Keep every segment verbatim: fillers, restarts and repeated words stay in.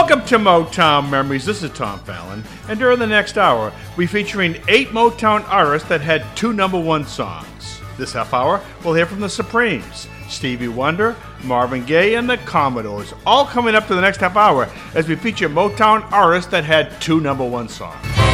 Welcome to Motown Memories. This is Tom Fallon, and during the next hour, we're featuring eight Motown artists that had two number one songs. This half hour, we'll hear from the Supremes, Stevie Wonder, Marvin Gaye, and the Commodores, all coming up to the next half hour as we feature Motown artists that had two number one songs.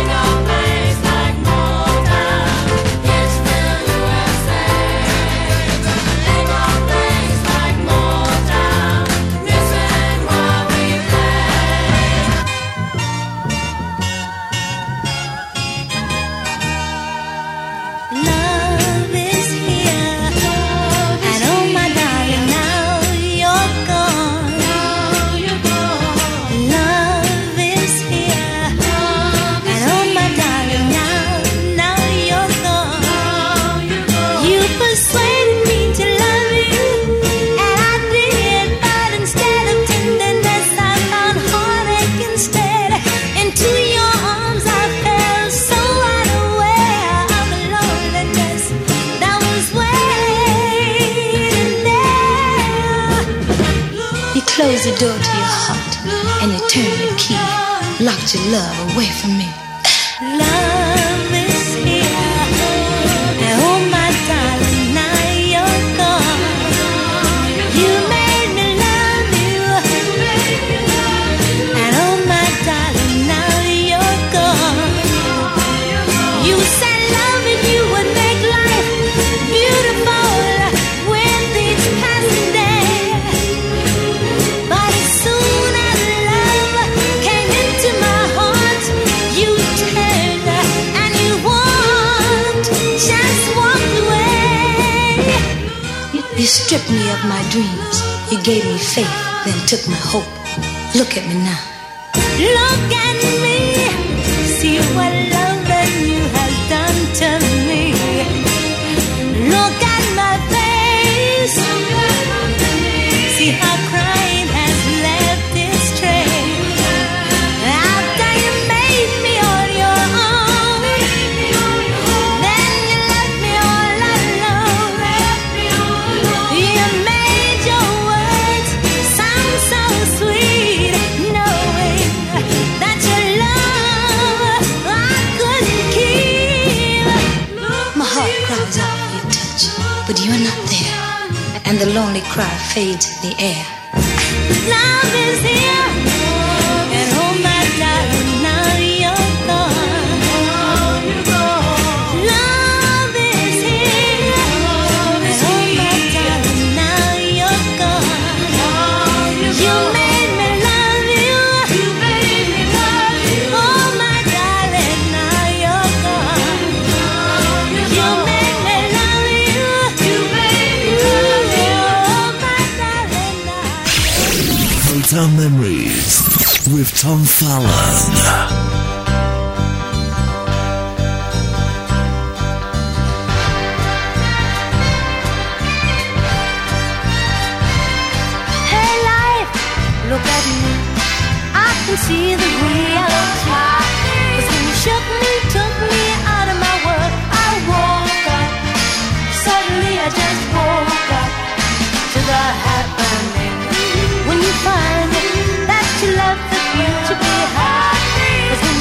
Closed the door to your heart and you turned the key, locked your love away from me. Love is here, and oh my darling, now you're gone. You made me love you, and oh my darling, now you're gone. You said loving you would make life beautiful with each passing day. You stripped me of my dreams. You gave me faith, then took my hope. Look at me now. Look at me. See what love and you have done to me. Look at my face. See how crying has left its trace. After you made me on your own, then you left me all alone. You made your words sound so sweet, knowing that your love I couldn't keep. My heart cries out for your touch, but you're not there, and the lonely cry fades in the air. Love is here, and oh my darling, now you're gone. Love is here, and oh my darling, now you're gone. You made me love you, you made me love you. Oh my darling, now you're gone. You made me love you, you made me love you. Oh my darling, now. Motown Memories with Tom Fallon. Look at me, I can see the reality. 'Cause when you shook me, took me out of my world, I woke up. Suddenly I just woke up to the happening. When you find that you love the you to be happy. 'Cause when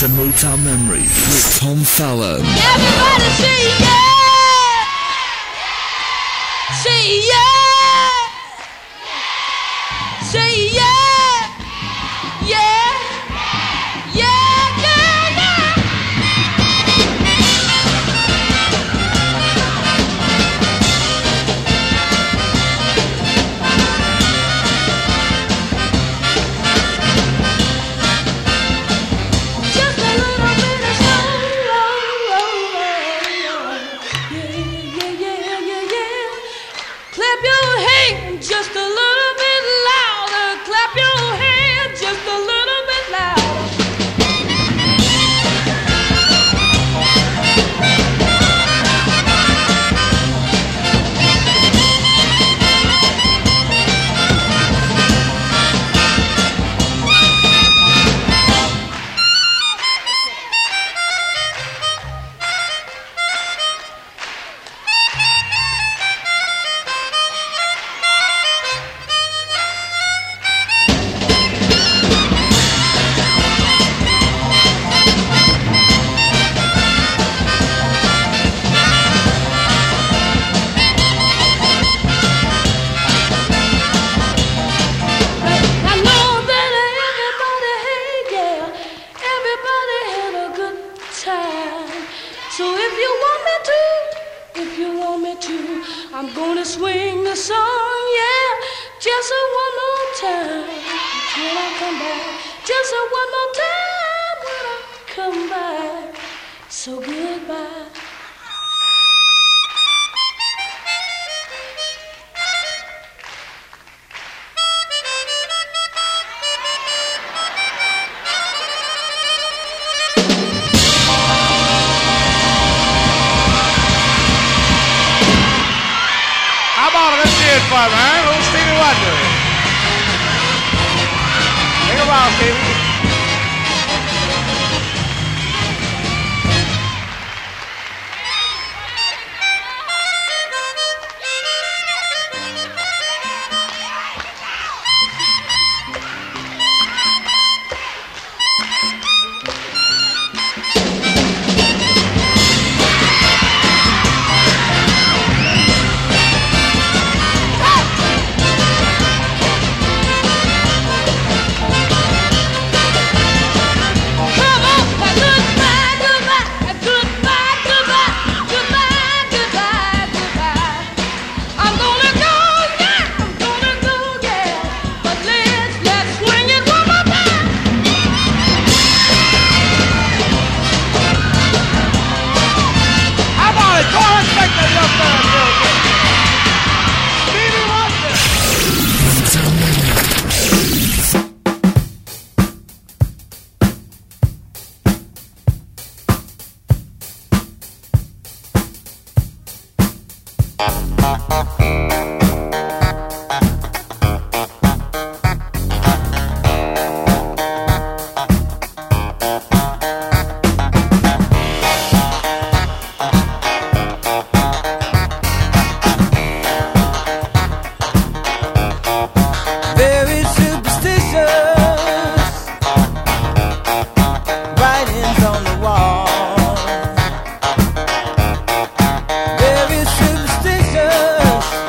to Motown Memories with Tom Fallon. Everybody say yeah! Say yeah! Say yeah! Yeah! Yeah, yeah, yeah! Just a little bit of soul, yeah, yeah, yeah, yeah, yeah. Clap your hands just a little bit louder. Clap your hands just a little bit louder. I know that everybody, hey, yeah, everybody had a good time. So if you want me to, if you want me to, I'm gonna swing the song, yeah, just a one more time when I come back. Just a one more time when I come back. So goodbye. How about it? Let's see it for me, huh? Little Stevie Wonder. Take a while, Stevie. Come on, goodbye, goodbye, goodbye, goodbye, goodbye, goodbye, goodbye. I'm gonna go, yeah, I'm gonna go, yeah. But let's let's swing it one more time. How about it? Go ahead and take that up there, Bill. Stevie Wonder. Motown Memories. Very superstitious writings on the wall. Very superstitious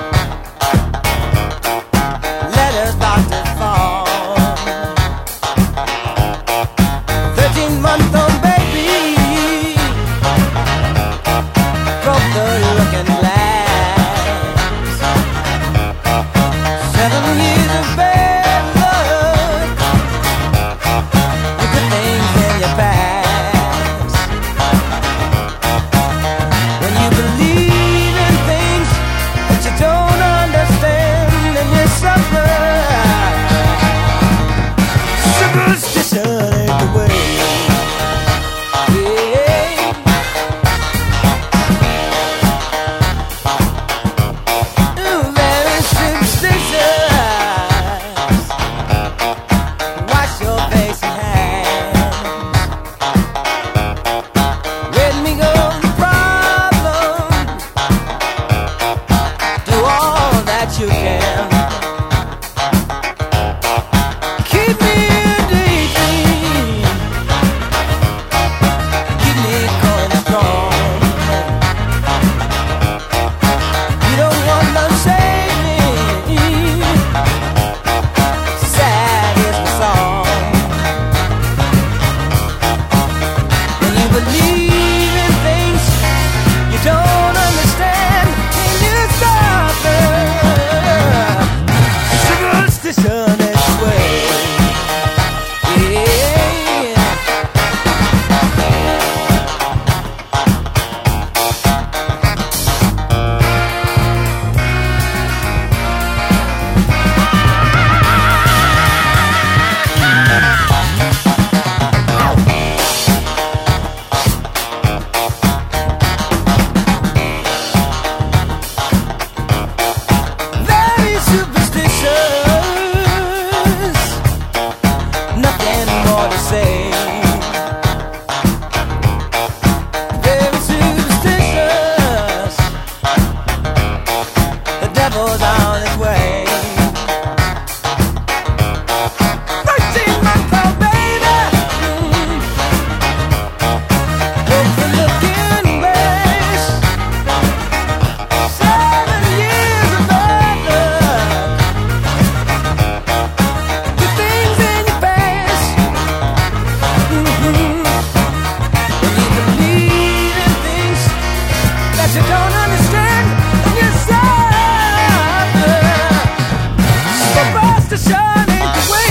you don't understand yourself. For us to shine ain't the way.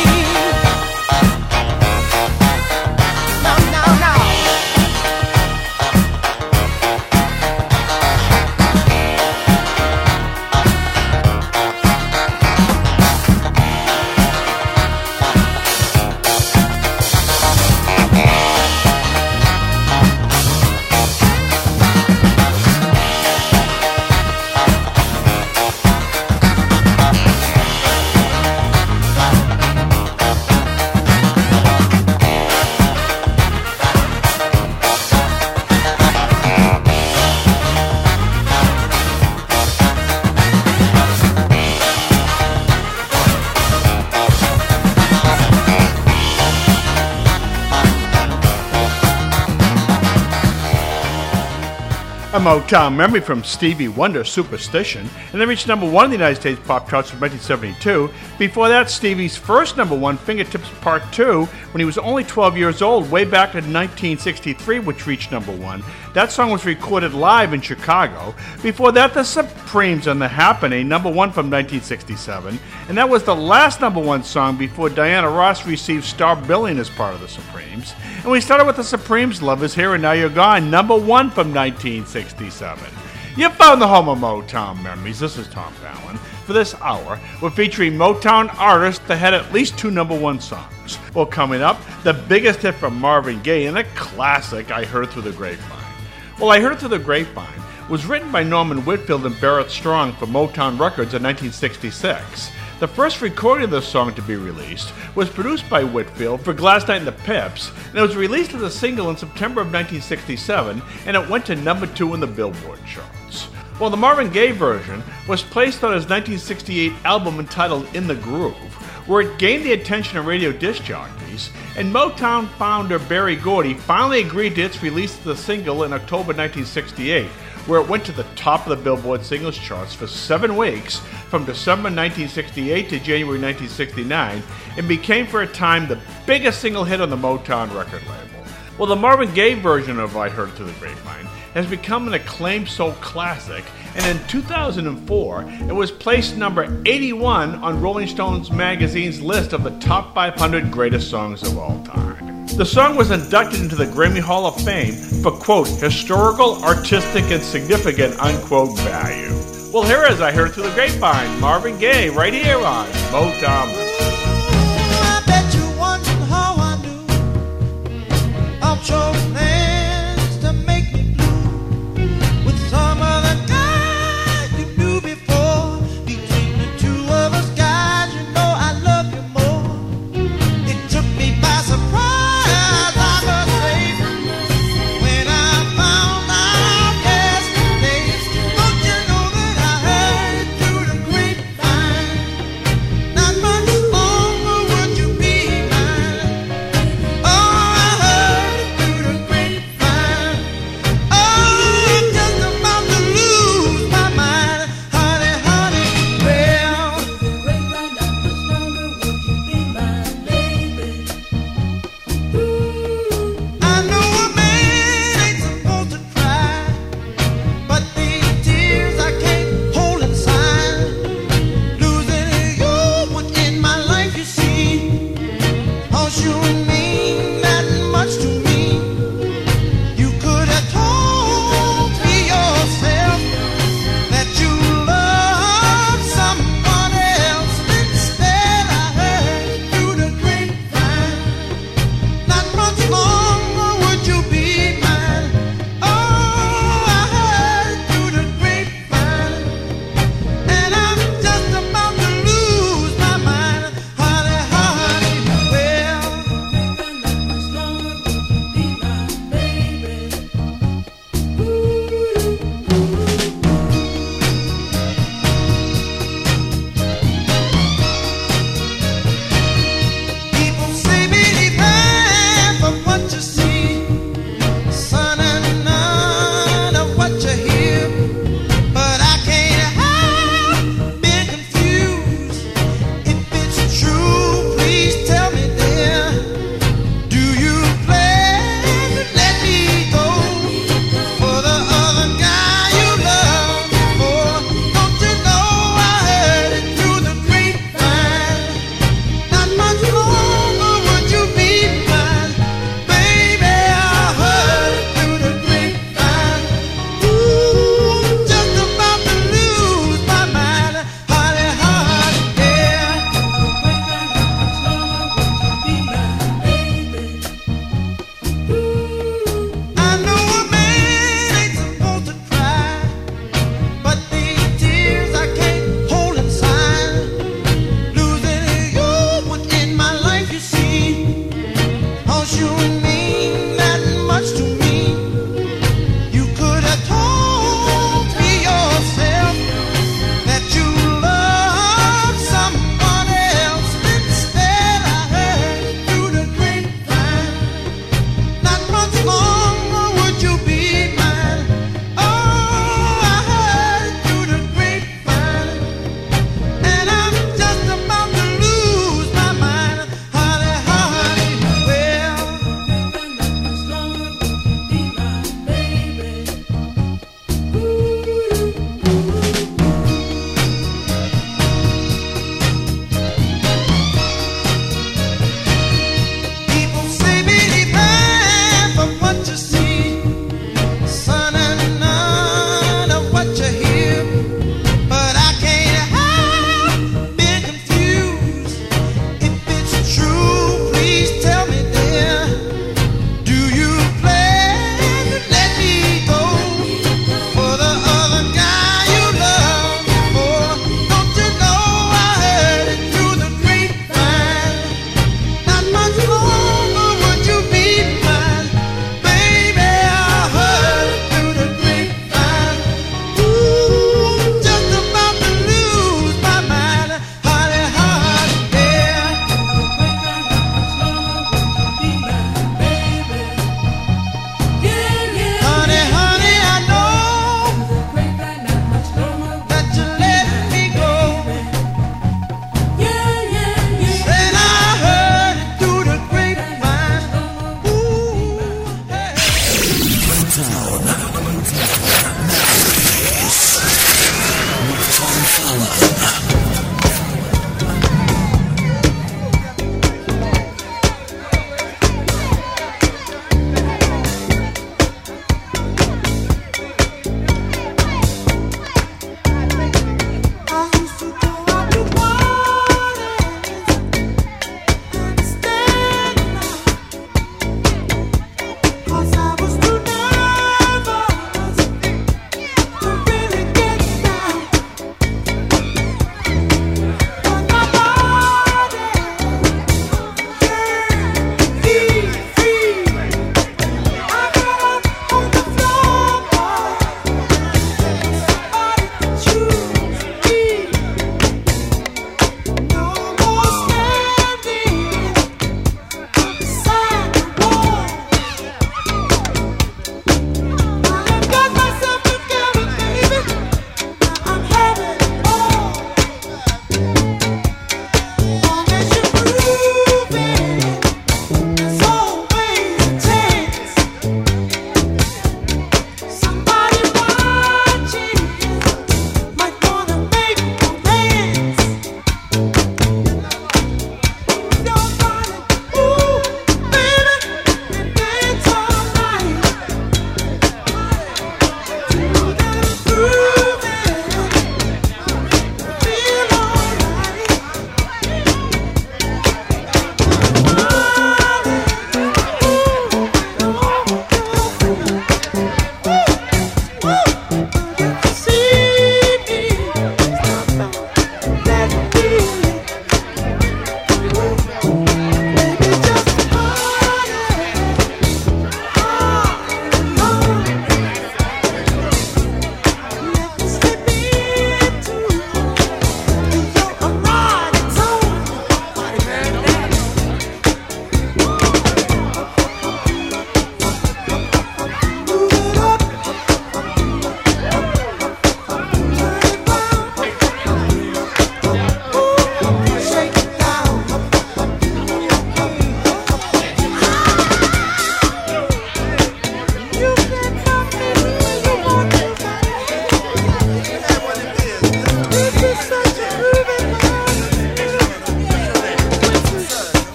No, no, no. A Motown memory from Stevie Wonder, Superstition, and they reached number one in the United States pop charts in nineteen seventy-two. Before that, Stevie's first number one, Fingertips Part two, when he was only twelve years old, way back in nineteen sixty-three, which reached number one. That song was recorded live in Chicago. Before that, The Supremes on The Happening, number one from nineteen sixty-seven, and that was the last number one song before Diana Ross received star billing as part of The Supremes. And we started with The Supremes, Love Is Here and Now You're Gone, number one from nineteen sixty-seven. You found the home of Motown memories. This is Tom Fallon. For this hour, we're featuring Motown artists that had at least two number one songs. Well, coming up, the biggest hit from Marvin Gaye and a classic, I Heard Through the Grapevine. Well, I Heard Through the Grapevine was written by Norman Whitfield and Barrett Strong for Motown Records in nineteen sixty-six. The first recording of this song to be released was produced by Whitfield for Glass Night and the Pips, and it was released as a single in September of nineteen sixty-seven, and it went to number two in the Billboard charts. Well, the Marvin Gaye version was placed on his nineteen sixty-eight album entitled In the Groove, where it gained the attention of radio disc jockeys, and Motown founder Berry Gordy finally agreed to its release as a single in October nineteen sixty-eight, where it went to the top of the Billboard singles charts for seven weeks from December nineteen sixty-eight to January nineteen sixty-nine, and became for a time the biggest single hit on the Motown record label. Well, the Marvin Gaye version of I Heard Through the Grapevine has become an acclaimed soul classic, and in two thousand four, it was placed number eighty-one on Rolling Stones magazine's list of the top five hundred greatest songs of all time. The song was inducted into the Grammy Hall of Fame for, quote, historical, artistic, and significant, unquote, value. Well, here is I Heard Through the Grapevine, Marvin Gaye, right here on Motown. I bet you wondering how I knew I'll show plans to make me blue with some other guy you knew before. Between the two of us guys, you know I love you more. It took me by surprise. Not much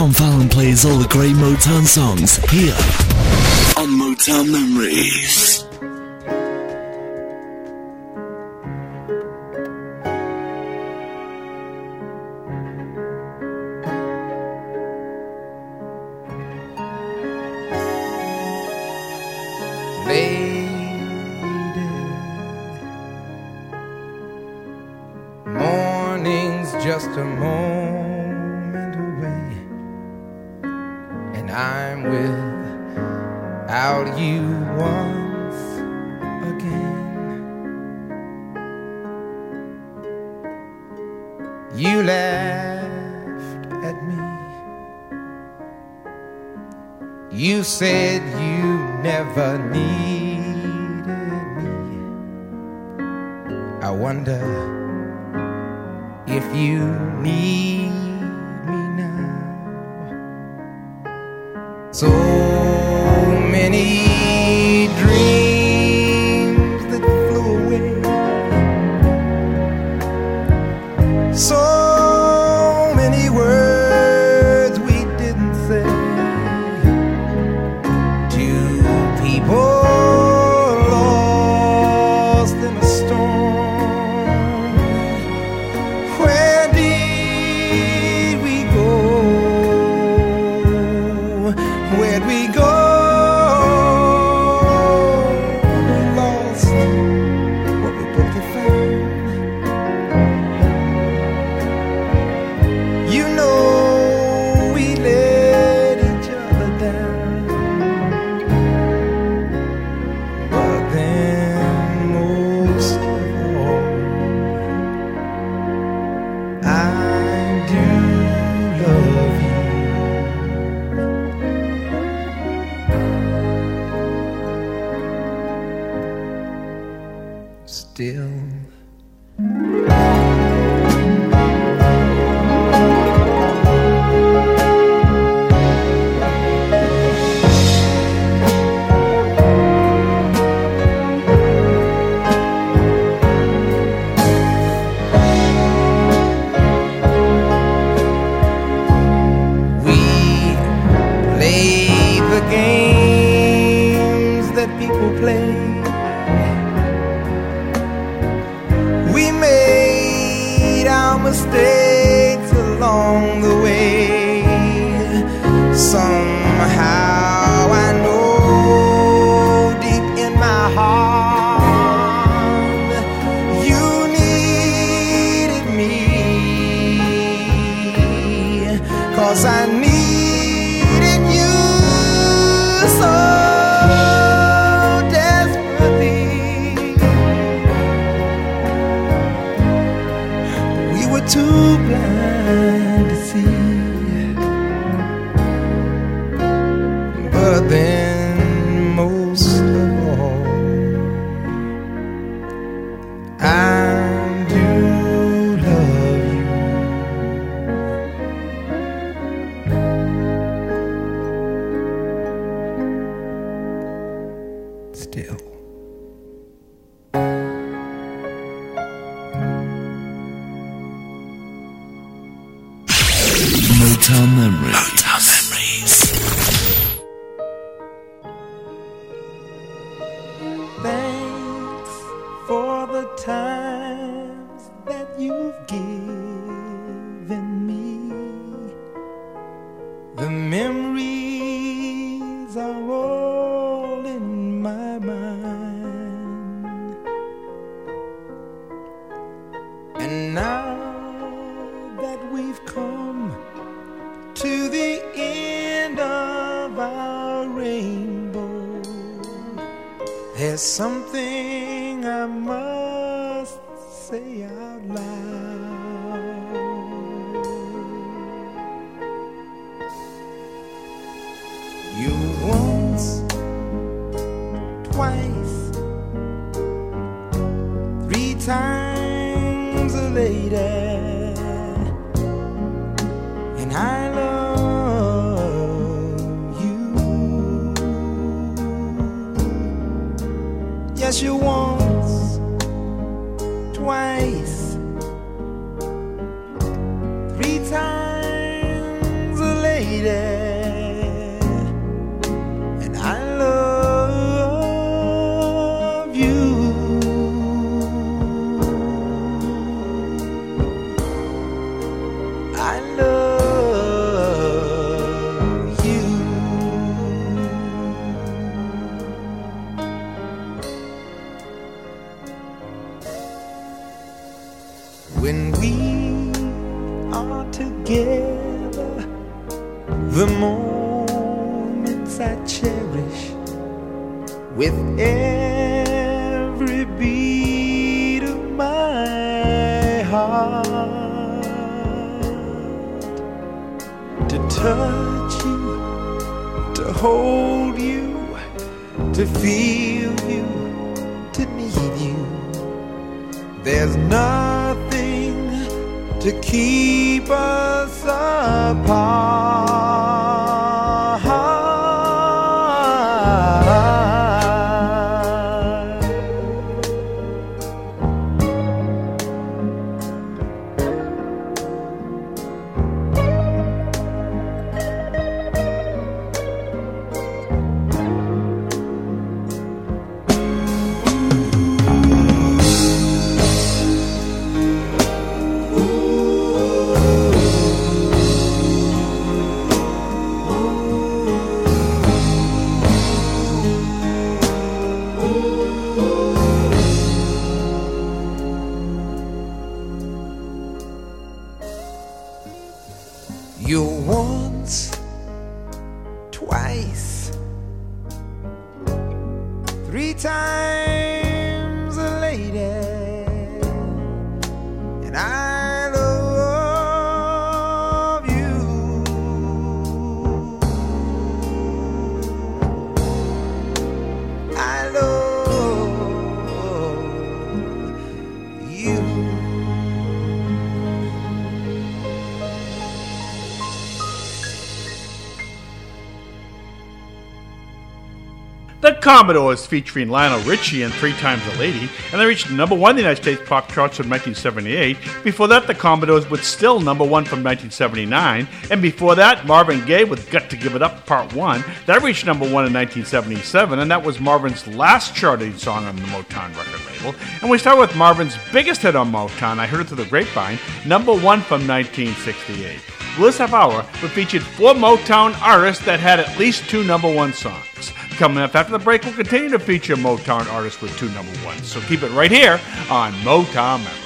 Tom Fallon plays all the great Motown songs here on Motown Memories. Morning's just a moment away, and I'm without you once again. You laughed at me. You said you never needed me. I wonder if you need me now. So many dreams that flew away, so many words we didn't say to people lost in a storm. Where did we go? Where'd we go? We lost what we both had found. You know we let each other down, but then most of all, I do love you. Still. We play the games that people play. We made our mistakes along the way. Somehow I know deep in my heart you needed me, 'cause I needed you so desperately. We were too blind to see, but then most of all, I do love you. Still. Motown Memories. Motown Memories. Thanks for the times that you've given me. The memories are all in my mind, and now that we've come to the end of our rainbow, there's something I must say out loud. You once, twice, three times a lady, and I love you. Yes, you once, twice, three times a lady, when we are together, the moments I cherish with every beat of my heart. To touch you, to hold you, to feel you, to need you. There's nothing to keep us apart. You're once, twice, three times a lady, and I love you. I love you. The Commodores, featuring Lionel Richie and Three Times a Lady, and they reached number one in the United States pop charts from nineteen seventy-eight. Before that, the Commodores were still number one from nineteen seventy-nine, and before that, Marvin Gaye with Got to Give It Up Part one. That reached number one in nineteen seventy-seven, and that was Marvin's last charting song on the Motown record label. And we start with Marvin's biggest hit on Motown, I Heard It Through the Grapevine, number one from nineteen sixty-eight. Well, this half hour, we featured four Motown artists that had at least two number one songs. Coming up after the break, we'll continue to feature Motown artists with two number ones. So keep it right here on Motown Memories.